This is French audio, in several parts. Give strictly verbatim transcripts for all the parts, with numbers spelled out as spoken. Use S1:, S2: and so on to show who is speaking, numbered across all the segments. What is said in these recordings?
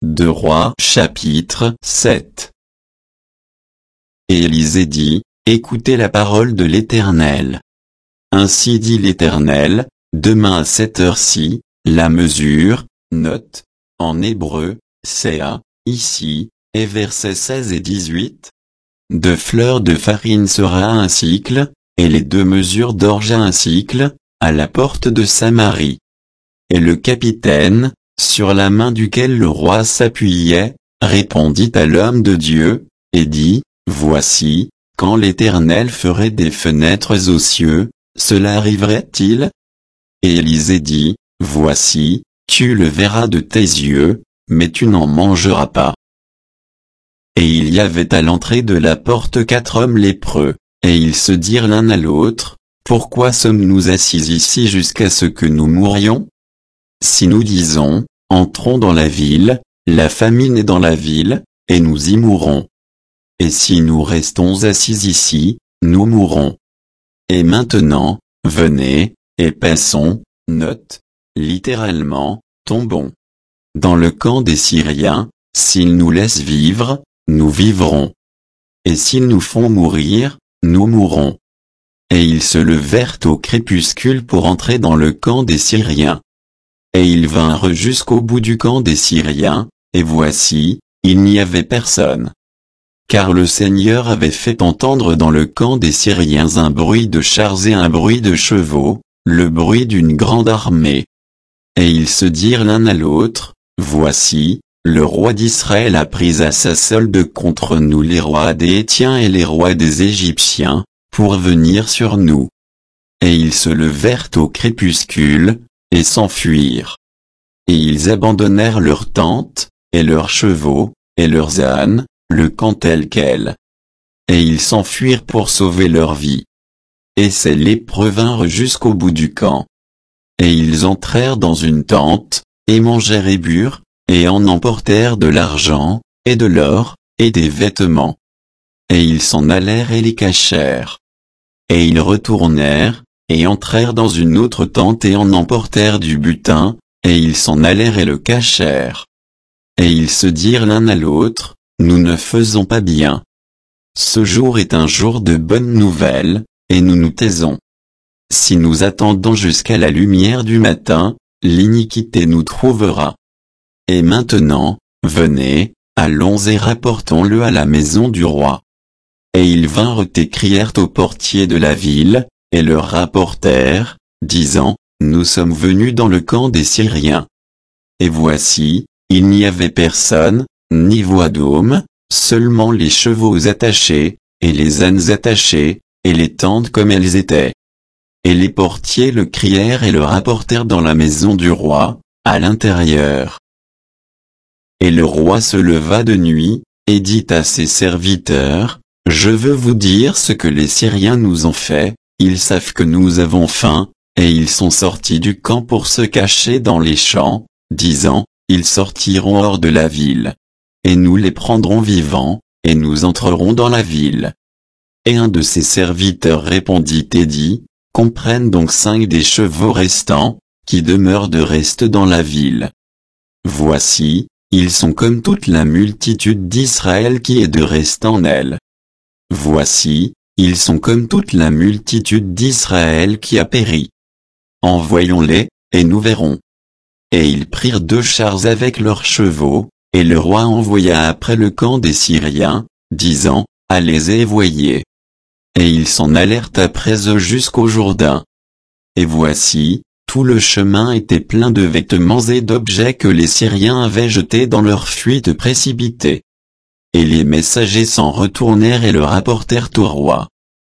S1: deux Rois chapitre sept. Et Élisée dit, écoutez la parole de l'Éternel. Ainsi dit l'Éternel, demain à cette heure-ci, la mesure, note, en hébreu, Séa, ici, et versets seize et dix-huit. De fleurs de farine sera un cycle, et les deux mesures d'orge à un cycle, à la porte de Samarie. Et le capitaine, sur la main duquel le roi s'appuyait, répondit à l'homme de Dieu, et dit, voici, quand l'Éternel ferait des fenêtres aux cieux, cela arriverait-il? Et Élisée dit, voici, tu le verras de tes yeux, mais tu n'en mangeras pas. Et il y avait à l'entrée de la porte quatre hommes lépreux, et ils se dirent l'un à l'autre, pourquoi sommes-nous assis ici jusqu'à ce que nous mourions? Si nous disons, entrons dans la ville, la famine est dans la ville, et nous y mourrons. Et si nous restons assis ici, nous mourrons. Et maintenant, venez, et passons, note, littéralement, tombons. Dans le camp des Syriens, s'ils nous laissent vivre, nous vivrons. Et s'ils nous font mourir, nous mourrons. Et ils se levèrent au crépuscule pour entrer dans le camp des Syriens. Et ils vinrent jusqu'au bout du camp des Syriens, et voici, il n'y avait personne. Car le Seigneur avait fait entendre dans le camp des Syriens un bruit de chars et un bruit de chevaux, le bruit d'une grande armée. Et ils se dirent l'un à l'autre, voici, le roi d'Israël a pris à sa solde contre nous les rois des Hétiens et les rois des Égyptiens, pour venir sur nous. Et ils se levèrent au crépuscule, et s'enfuirent. Et ils abandonnèrent leurs tentes, et leurs chevaux, et leurs ânes, le camp tel quel. Et ils s'enfuirent pour sauver leur vie. Et ces lépreux vinrent jusqu'au bout du camp. Et ils entrèrent dans une tente, et mangèrent et burent, et en emportèrent de l'argent, et de l'or, et des vêtements. Et ils s'en allèrent et les cachèrent. Et ils retournèrent, et entrèrent dans une autre tente et en emportèrent du butin, et ils s'en allèrent et le cachèrent. Et ils se dirent l'un à l'autre, nous ne faisons pas bien. Ce jour est un jour de bonnes nouvelles, et nous nous taisons. Si nous attendons jusqu'à la lumière du matin, l'iniquité nous trouvera. Et maintenant, venez, allons et rapportons-le à la maison du roi. Et ils vinrent et crièrent au portier de la ville, et leur rapportèrent, disant, nous sommes venus dans le camp des Syriens. Et voici, il n'y avait personne, ni voix d'homme, seulement les chevaux attachés, et les ânes attachés, et les tentes comme elles étaient. Et les portiers le crièrent et le rapportèrent dans la maison du roi, à l'intérieur. Et le roi se leva de nuit, et dit à ses serviteurs, je veux vous dire ce que les Syriens nous ont fait, ils savent que nous avons faim, et ils sont sortis du camp pour se cacher dans les champs, disant, ils sortiront hors de la ville. Et nous les prendrons vivants, et nous entrerons dans la ville. Et un de ses serviteurs répondit et dit, qu'on prenne donc cinq des chevaux restants, qui demeurent de reste dans la ville. Voici, ils sont comme toute la multitude d'Israël qui est de reste en elle. Voici, ils sont comme toute la multitude d'Israël qui a péri. Envoyons-les, et nous verrons. Et ils prirent deux chars avec leurs chevaux, et le roi envoya après le camp des Syriens, disant, allez et voyez. Et ils s'en allèrent après eux jusqu'au Jourdain. Et voici, tout le chemin était plein de vêtements et d'objets que les Syriens avaient jetés dans leur fuite précipitée. Et les messagers s'en retournèrent et le rapportèrent au roi.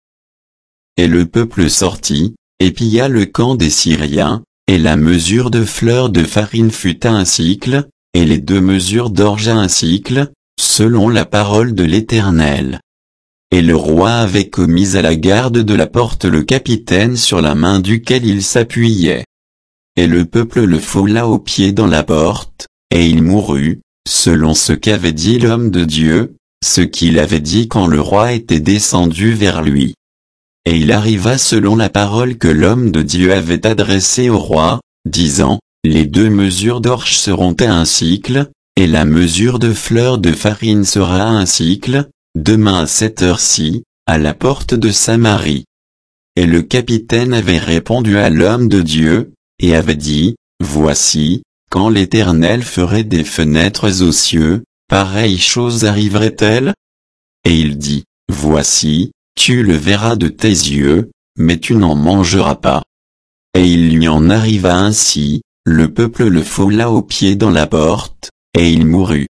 S1: Et le peuple sortit, et pilla le camp des Syriens, et la mesure de fleurs de farine fut à un cycle, et les deux mesures d'orge à un cycle, selon la parole de l'Éternel. Et le roi avait commis à la garde de la porte le capitaine sur la main duquel il s'appuyait. Et le peuple le foula aux pieds dans la porte, et il mourut, selon ce qu'avait dit l'homme de Dieu, ce qu'il avait dit quand le roi était descendu vers lui. Et il arriva selon la parole que l'homme de Dieu avait adressée au roi, disant, les deux mesures d'orge seront à un cycle, et la mesure de fleur de farine sera un sicle, demain à cette heure-ci, à la porte de Samarie. Et le capitaine avait répondu à l'homme de Dieu, et avait dit, voici, quand l'Éternel ferait des fenêtres aux cieux, pareille chose arriverait-elle? Et il dit, voici, tu le verras de tes yeux, mais tu n'en mangeras pas. Et il lui en arriva ainsi, le peuple le foula aux pieds dans la porte, et il mourut.